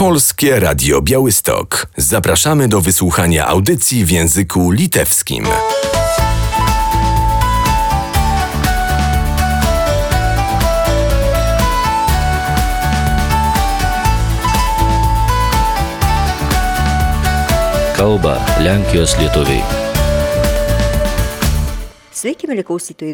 Polskie Radio Białystok. Zapraszamy do wysłuchania audycji w języku litewskim. Kalba Lenkijos lietuviai. Sveiki, mieli klausytojai,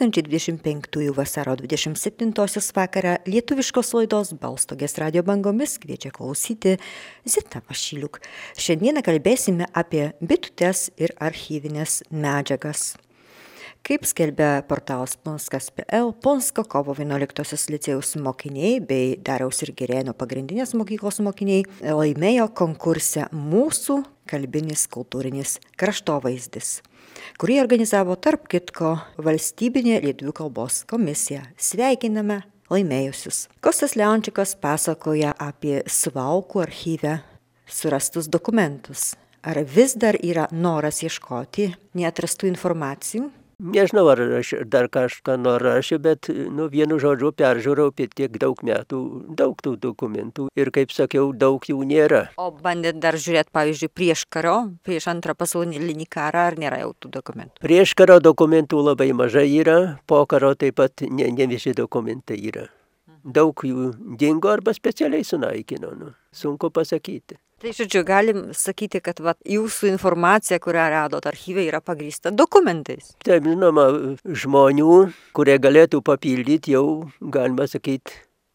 2025 vasaro 27 vakarą lietuviškos laidos Balstogės radio bangomis kviečia klausyti Zita Vašyliuk. Šiandieną kalbėsime apie bitutes ir archyvinės medžiagas. Kaip skelbia portalas Ponskas.pl, Ponsko kovo 11 licėjaus mokiniai bei Dariaus ir Girėno pagrindinės mokyklos mokiniai laimėjo konkurse Mūsų kalbinis kultūrinis kraštovaizdis, kurį organizavo tarp kitko Valstybinė lietuvių kalbos komisija. Sveikiname laimėjusius. Kostas Leončikas pasakoja apie Suvalkų archyve surastus dokumentus. Ar vis dar yra noras ieškoti neatrastų informacijų? Nežinau, ar aš dar kažką nurašiau, bet vienu žodžiu peržiūrėjau apie tiek daug metų, daug tų dokumentų ir, kaip sakiau, daug jų nėra. O bandėt dar žiūrėti, pavyzdžiui, prieš antrą pasaulinį karą, ar nėra jau tų dokumentų? Prieš karo dokumentų labai mažai yra, po karo taip pat ne visi dokumentai yra. Daug jų dingo arba specialiai sunaikino, sunku pasakyti. Tai žodžiu, galim sakyti, kad jūsų informacija, kurią radot archyve, yra pagrįsta dokumentais. Taip, žinoma, žmonių, kurie galėtų papildyti, jau, galima sakyti,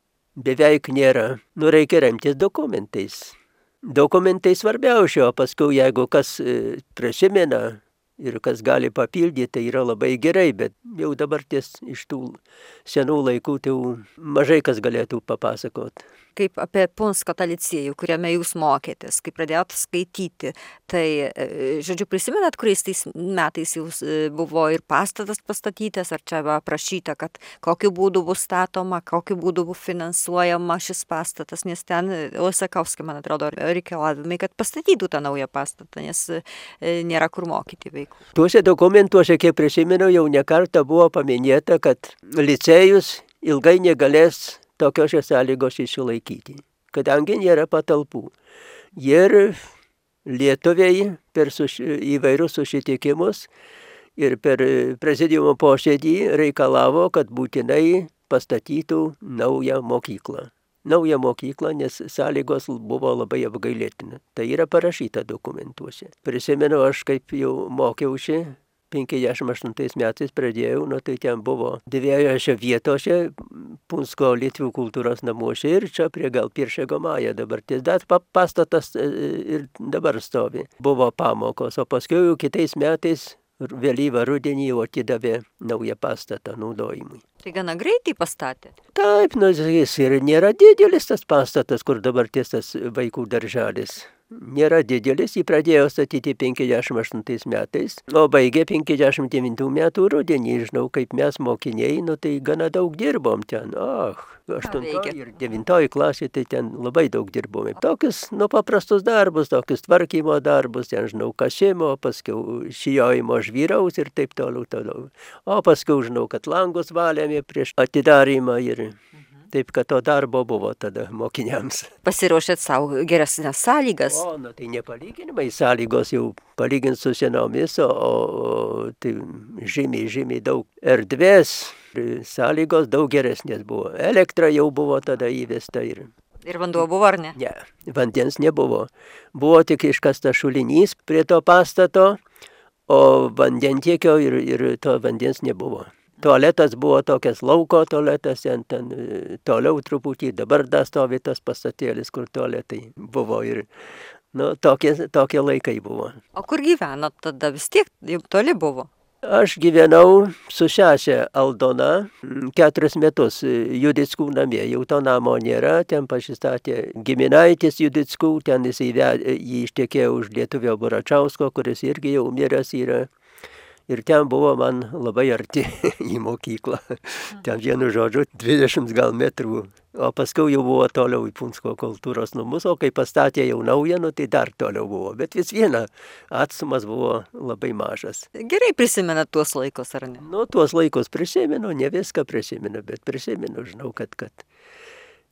beveik nėra. Reikia remtis dokumentais. Dokumentai svarbiausia, o paskui, jeigu kas prisimena ir kas gali papildyti, tai yra labai gerai, bet jau dabar iš tų senų laikų tai mažai kas galėtų papasakoti. Kaip apie Punsko tą licėjų, kuriame jūs mokėtės, kai pradėjot skaityti, tai, žodžiu, prisimenat, kuriais tais metais jūs buvo ir pastatas pastatytas, ar čia aprašyta, kad kokiu būdu bus statoma, kokiu būdu bus finansuojama šis pastatas, nes ten Osekovskis, man atrodo, reikalavimai, kad pastatytų tą naują pastatą, nes nėra kur mokyti vaikų. Tuose dokumentuose, kiek prisimenu, jau ne kartą buvo paminėta, kad licėjus ilgai negalės tokiose sąlygos išsilaikyti, kadangi nėra patalpų. Ir lietuviai per įvairius susitikimus ir per prezidiumo posėdį reikalavo, kad būtinai pastatytų naują mokyklą. Naują mokyklą, nes sąlygos buvo labai apgailėtina. Tai yra parašyta dokumentuose. Prisimenu, aš kaip jau mokiausi, 58 metais pradėjau, tai ten buvo dviejose vietose, Punsko lietuvių kultūros namuose ir čia prie gal Piršego Maja dabartis. Dar pastatas ir dabar stovi. Buvo pamokos, o paskui jau kitais metais vėlyvą rudenį jau atidavė naują pastatą naudojimui. Tai gana greitai pastatė? Taip, jis ir nėra didelis tas pastatas, kur dabartis tas vaikų darželis. Nėra didelis, jį pradėjo statyti 58 metais, o baigė 59 metų rudenį. Žinau, kaip mes mokiniai, tai gana daug dirbom ten. 8 ir 9 klasė, tai ten labai daug dirbome. Tokius, paprastus darbus, tokius tvarkymo darbus, ten, žinau, kasimo, paskui šijojimo žvyraus ir taip toliau. O paskui, žinau, kad langus valėme prieš atidarymą ir... Taip, kad to darbo buvo tada mokiniams. Pasiruošėt savo geresnės sąlygas? Tai nepalyginimai sąlygos jau palygint su senomis, o tai žymiai daug erdvės, sąlygos daug geresnės buvo. Elektra jau buvo tada įvesta ir... Ir vanduo buvo, ar ne? Ne, vandens nebuvo. Buvo tik iškastas šulinys prie to pastato, o vandentiekio ir to vandens nebuvo. Tualetas buvo tokias lauko tualetas, ten toliau truputį, dabar dar stovi tas pastatėlis, kur tualetai buvo ir tokie laikai buvo. O kur gyvenot tada? Vis tiek jau toli buvo? Aš gyvenau su sesė Aldona 4 metus Judickų namie, jau to namo nėra, ten pasistatė giminaitis Judickų, ten jį ištekėjo už lietuvio Buračausko, kuris irgi jau miręs yra. Ir ten buvo man labai arti į mokyklą. Ten vienu žodžiu 20 gal metrų. O paskui jau buvo toliau į Punsko kultūros namus, o kai pastatė jau naują, tai dar toliau buvo. Bet vis viena atstumas buvo labai mažas. Gerai prisimenat tuos laikus, ar ne? Tuos laikus prisimenu, ne viską prisimenu, bet prisimenu, žinau, kad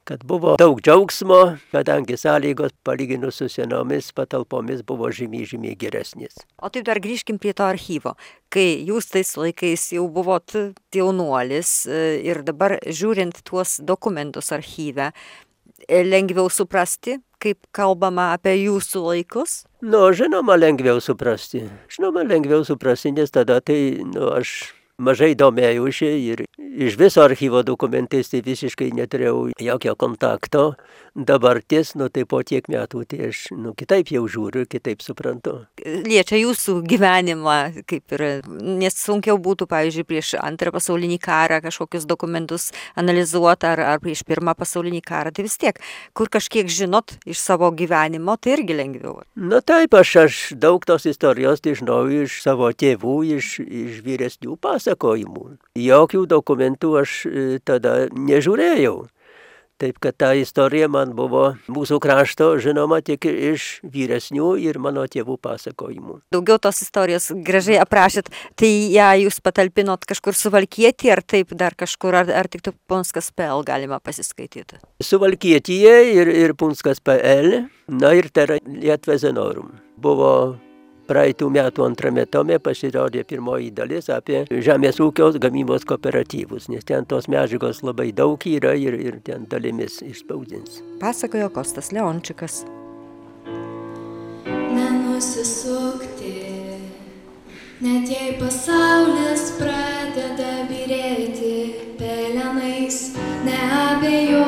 kad buvo daug džiaugsmo, kadangi sąlygos palyginus su senomis patalpomis buvo žymiai geresnės. O taip dar grįžkim prie to archyvo. Kai jūs tais laikais jau buvot jaunuolis ir dabar žiūrint tuos dokumentus archyve, lengviau suprasti, kaip kalbama apie jūsų laikus? Žinoma, lengviau suprasti, nes tada tai, aš mažai domėjausi ir iš viso archyvo dokumentais tai visiškai neturėjau jokio kontakto. Dabartis, tai po tiek metų, tai aš kitaip jau žiūriu, kitaip suprantu. Liečia jūsų gyvenimą, kaip ir, nes sunkiau būtų, pavyzdžiui, prieš Antrą pasaulinį karą kažkokius dokumentus analizuoti ar prieš Pirmą pasaulinį karą. Tai vis tiek, kur kažkiek žinot iš savo gyvenimo, tai irgi lengviau. Taip, aš daug tos istorijos žinojau iš savo tėvų, iš vyresnių pasakojimų. Jokių dokumentų aš tada nežiūrėjau. Taip, kad ta istorija man buvo mūsų krašto žinoma tik iš vyresnių ir mano tėvų pasakojimų. Daugiau tos istorijos gražiai aprašėt, tai ją jūs patalpinot kažkur Suvalkietį, ar taip dar kažkur, ar tik Punskas.pl galima pasiskaityti? Suvalkietyje ir Punskas.pl, ir Terra Lietuvos Zenorum. Buvo praeitų metų antrame tome pasirodė pirmoji dalis apie žemės ūkio gamybos kooperatyvus, nes ten tos medžiagos labai daug yra ir ten dalimis išspausdins. Pasakojo Kostas Leončikas. Nenusisukti, net jei pasaulis pradeda byrėti pelenais, neabejoti,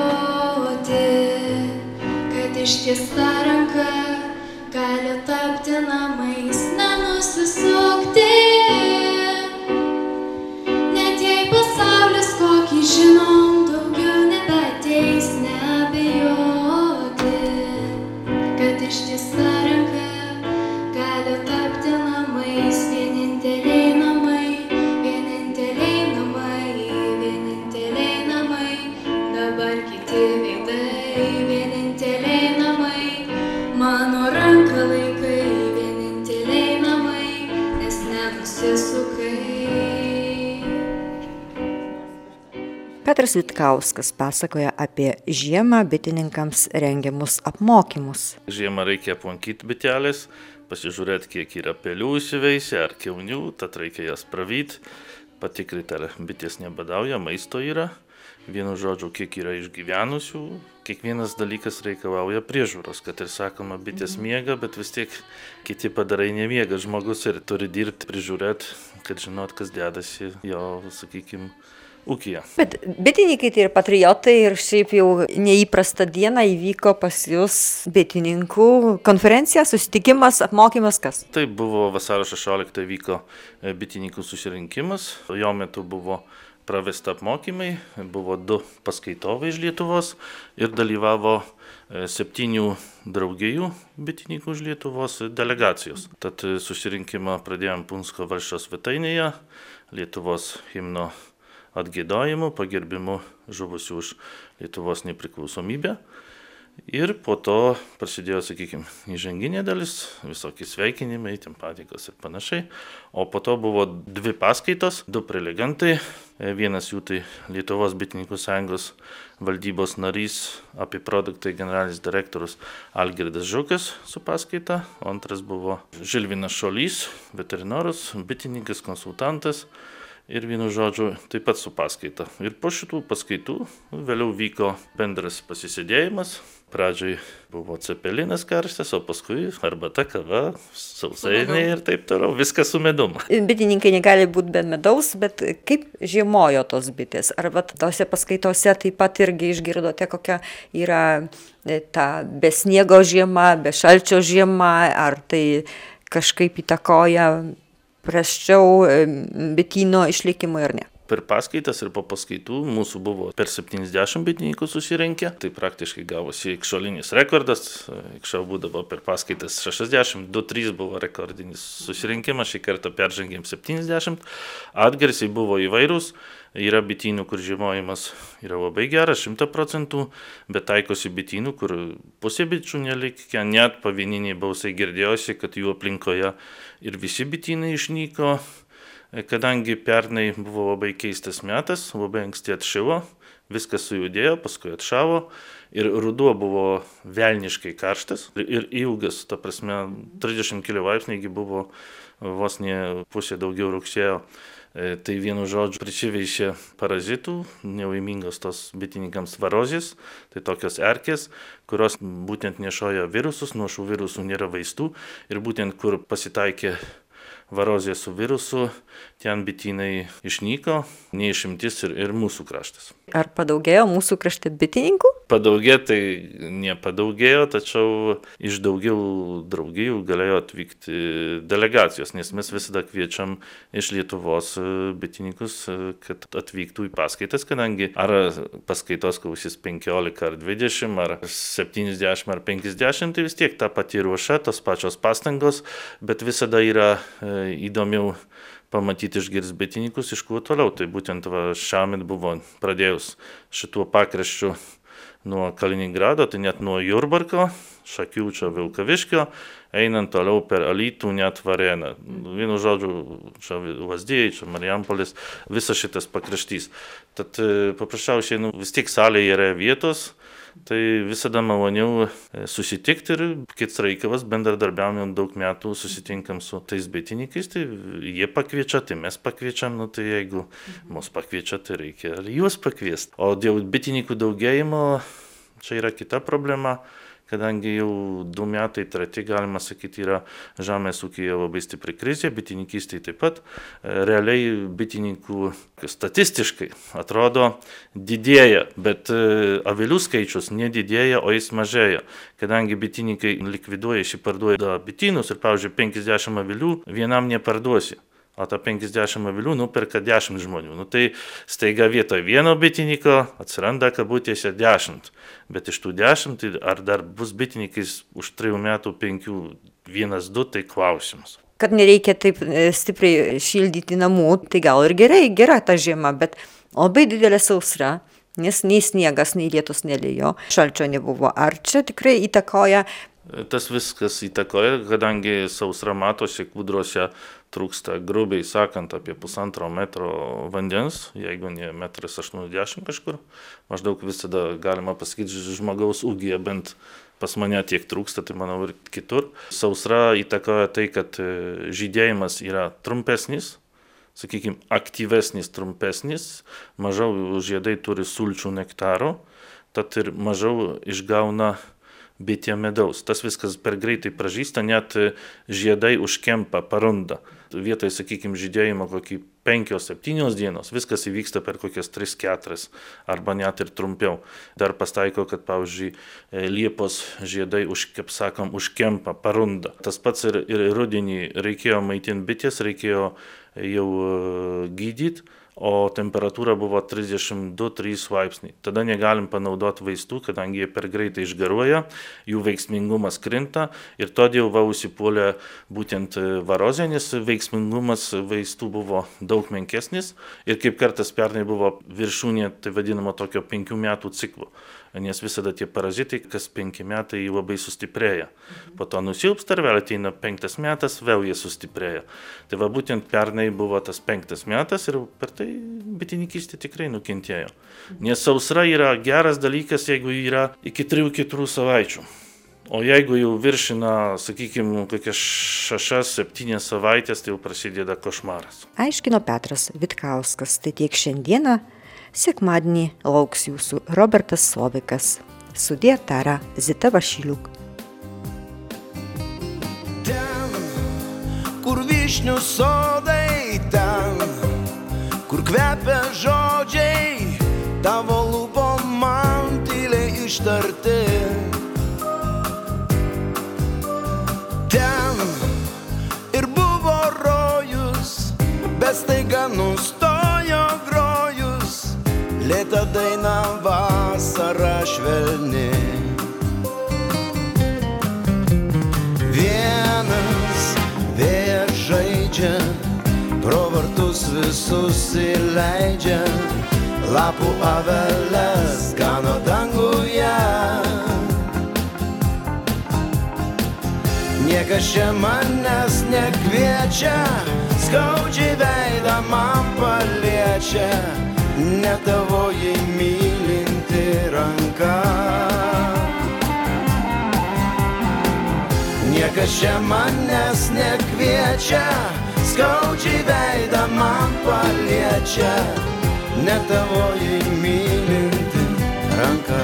kad ištiesta ranka gali tapti namais. Nenusisukti, net jei pasaulis kokį žinom daugiau nebeteis, neabejoti, kad ištiesta ranka gali tapti namais. Vieninteliai namai, vieninteliai namai, vieninteliai namai, dabar kiti veidai, vieninteliai namai, mano ranka laikai, vieninteliai namai, nes nenusisukai. Petras Vitkauskas pasakoja apie žiemą bitininkams rengiamus apmokymus. Žiemą reikia aplankyti bitelės, pasižiūrėti, kiek yra pelių įsiveisę ar kiaunių, tad reikia jas pravyti, patikrinti, ar bitės nebadauja, maisto yra. Vienu žodžiu, kiek yra išgyvenusių, kiekvienas dalykas reikalauja priežiūros, kad ir sakoma, bitės miega, bet vis tiek kiti padarai nemiega. Žmogus ir turi dirbti, prižiūrėti, kad žinot, kas dedasi jo, sakykime, ūkyje. Bet bitininkai tai ir patriotai ir šiaip jau neįprasta diena įvyko pas jūs bitininkų konferencija, susitikimas, apmokymas kas? Taip, buvo vasario 16 vyko bitininkų susirinkimas, jo metu buvo pravesta apmokymai, buvo 2 paskaitovai iš Lietuvos ir dalyvavo 7 draugijų bitininkų iš Lietuvos delegacijos. Tad susirinkimą pradėjom Punsko valsčiaus svetainėje, Lietuvos himno atgiedojimu, pagerbimu žuvusių už Lietuvos nepriklausomybę. Ir po to prasidėjo, sakykime, įžanginė dalis, visokie sveikinimai, patikos ir panašiai. O po to buvo 2 paskaitos, 2 prelegentai. Vienas jų tai Lietuvos bitininkų sąjungos valdybos narys, apie produktai generalinis direktorius Algirdas Žukas su paskaita. O antras buvo Žilvinas Šolys, veterinaras, bitininkas, konsultantas. Ir vienu žodžiu taip pat su paskaita. Ir po šitų paskaitų vėliau vyko bendras pasisėdėjimas. Pradžioj buvo cepelinas karštas, o paskui arbata, kava, sausainiai ir taip toliau. Viskas su medum. Bitininkai negali būti be medaus, bet kaip žiemojo tos bitės? Ar tose paskaitose taip pat irgi išgirdote, kokia yra ta be sniego žiema, be šalčio žiema, ar tai kažkaip įtakoja prasčiau bityno išlikimui ar ne? Per paskaitas ir po paskaitų mūsų buvo per 70 bitininkų susirinkę. Tai praktiškai gavosi ikšolinis rekordas. Ikščiau būdavo per paskaitas 60, 2-3 buvo rekordinis susirinkimas, šį kartą peržengėm 70. Atgarsiai buvo įvairūs. Yra bitynų, kur žiemojimas yra labai geras, 100%, bet taikosi bitynų, kur pusė bičių nelikę, net pavieniniai balsai girdėjosi, kad jų aplinkoje ir visi bitynai išnyko. Kadangi pernai buvo labai keistas metas, labai anksti atšilo, viskas sujudėjo, paskui atšavo ir ruduo buvo velniškai karštas ir ilgas, ta prasme 30 kili laipsniai buvo vos ne pusė daugiau rugsėjo. Tai vienu žodžiu prisiveišė parazitų, nelaimingas tos bitininkams varozės, tai tokios erkės, kurios būtent nešioja virusus, nuo šių virusų nėra vaistų ir būtent kur pasitaikė varozė su virusu, ten bitynai išnyko, neišimtis ir mūsų kraštas. Ar padaugėjo mūsų krašte bitininkų? Padaugėjo, tai nepadaugėjo, tačiau iš daugiau draugijų galėjo atvykti delegacijos, nes mes visada kviečiam iš Lietuvos bitininkus, kad atvyktų į paskaitas, kadangi ar paskaitos klausys 15 ar 20 ar 70 ar 50, tai vis tiek ta pati ruoša, tos pačios pastangos, bet visada yra įdomiau pamatyti išgirsti bitininkus, iš kuo toliau. Tai būtent šiemet buvo pradėjus šituo pakraščiu nuo Kaliningrado, tai net nuo Jurbarko, Šakių, Vilkaviškio, einant toliau per Alytų, net Varėną. Vienu žodžiu, čia Lazdijai, čia Marijampolės, visas šitas pakraštys. Tad paprasčiausiai vis tiek salėje yra vietos, tai visada maloniau susitikti ir kits reikalas, bendradarbiaujame daug metų, susitinkam su tais bitininkais, tai jie pakviečia, tai mes pakviečiam, tai jeigu mus pakviečia, tai reikia ir juos pakviesti. O dėl bitininkų daugėjimo, čia yra kita problema, kadangi jau 2 metai, 3, galima sakyti, yra žemės ūkyje labai stipri krizė, bitininkystėje taip pat. Realiai bitininkų statistiškai atrodo didėja, bet avilių skaičius nedidėja, o jis mažėja. Kadangi bitininkai likviduoja, išparduoja bitynus ir, pavyzdžiui, 50 avilių vienam neparduosi. O tą 50 avilių nuperka 10 žmonių. Tai staiga vietoje vieno bitininko atsiranda kabutėse 10. Bet iš tų 10, tai ar dar bus bitininkais už 3 metų, 5, 1, 2, tai klausimas. Kad nereikia taip stipriai šildyti namų, tai gal ir gera ta žiema, bet labai didelė sausra, nes nei sniegas, nei lietus nelijo, šalčio nebuvo. Ar čia tikrai įtakoja? Tas viskas įtakoja, kadangi sausra matosi, Kūdrose trūksta, grubiai sakant, apie 1,5 metro vandens, jeigu ne 1,80 m kažkur. Maždaug visada galima pasakyti, žmogaus ūgyje bent pas mane tiek trūksta, tai manau ir kitur. Sausra įtakoja tai, kad žydėjimas yra trumpesnis, sakykime, aktyvesnis, trumpesnis, mažiau žiedai turi sulčių nektaro, tad ir mažiau išgauna bitė medaus. Tas viskas per greitai pražysta, net žiedai užkempa, parunda. Vietoj, sakykime, žydėjimo kokį 5-7 dienos, viskas įvyksta per kokias 3-4 arba net ir trumpiau. Dar pastaiko, kad, pavyzdžiui, liepos žiedai užkempa, parunda. Tas pats ir rudenį reikėjo maitinti bitės, reikėjo jau gydyti, o temperatūra buvo 32-3 laipsniai. Tada negalim panaudoti vaistų, kadangi jie per greitai išgaruoja, jų veiksmingumas krinta ir todėl užsipuolė būtent varozė, nes veiksmingumas vaistų buvo daug menkesnis ir kaip kartas pernai buvo viršūnė, tai vadinamo tokio 5 metų ciklo. Nes visada tie parazitai, kas 5 metai labai sustiprėja. Po to nusilpsta ir vėl ateina 5 metas, vėl jie sustiprėja. Tai va būtent pernai buvo tas 5 metas ir per tai bitininkystė tikrai nukentėjo. Nes sausra yra geras dalykas, jeigu yra iki 3-4 savaičių. O jeigu jau viršina, sakykime, kokias 6-7 savaitės, tai jau prasideda košmaras. Aiškino Petras Vitkauskas, tai tiek šiandieną. Sekmadienį lauks jūsų Robertas Slovikas. Sudie tara Zita Vašiliuk. Ten, kur vyšnių sodai, ten, kur kvepia žodžiai, tavo lūpom man tyliai ištarti. Ten ir buvo rojus, bet staiga nustojo grojus. Lėta daina vasara švelni. Vienas vėjas žaidžia, pro vartus visus įleidžia, lapų aveles gano danguje. Niekas čia manęs nekviečia, skaudžiai veidą man paliečia. Ne tavoji myli ranka. Niekas čia manęs nekviečia, skaudžiai veidą man paliečia, ne tavoji mylinti ranka.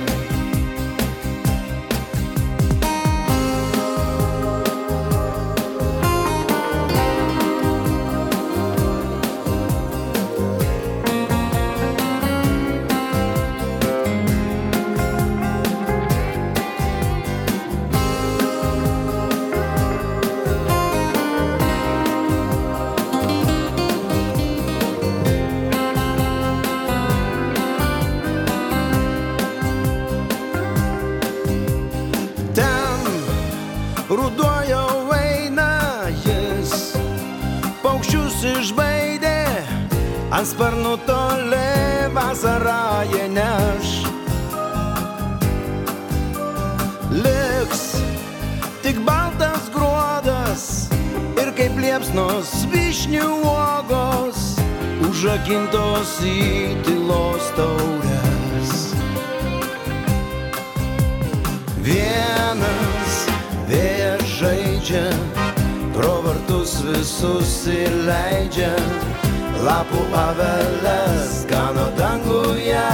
Ruduo jau eina jis, paukščius išbaidė, ant sparnų toli vasarą jie neš. Liks tik baltas gruodas ir kaip liepsnos vyšnių uogos, užrakintos į tylos taures. Vienas vėjas žaidžia, pro vartus visus įleidžia, lapų aveles gano danguje.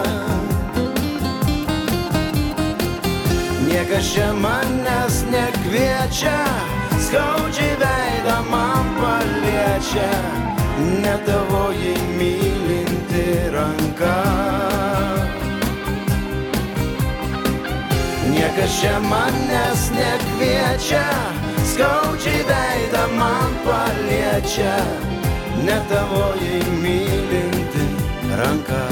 Niekas čia manęs nekviečia, skaudžiai veidą man paliečia, ne tavoji mylinti ranka. Niekas čia manęs nekviečia, skaudžiai veidą man paliečia, ne tavoji mylinti ranka.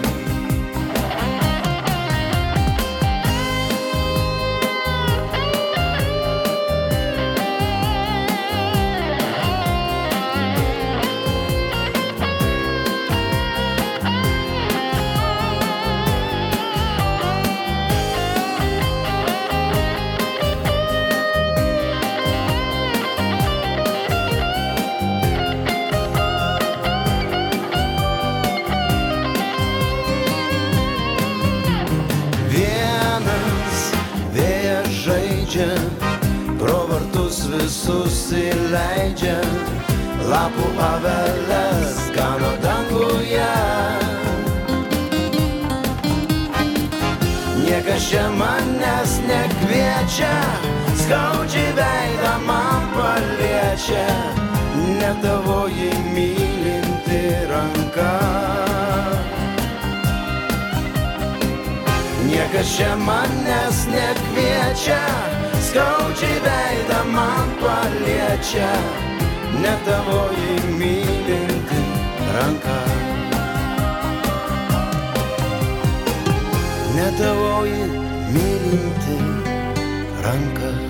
Pro vartus visus įleidžia, lapų aveles gano danguje. Niekas čia manęs nekviečia, skaudžiai veidą man paliečia, ne tavoji mylinti ranka. Niekas čia manęs nekviečia, skaudžiai veidą man paliečia, ne tavoji mylinti ranka. Ne tavoji mylinti ranka.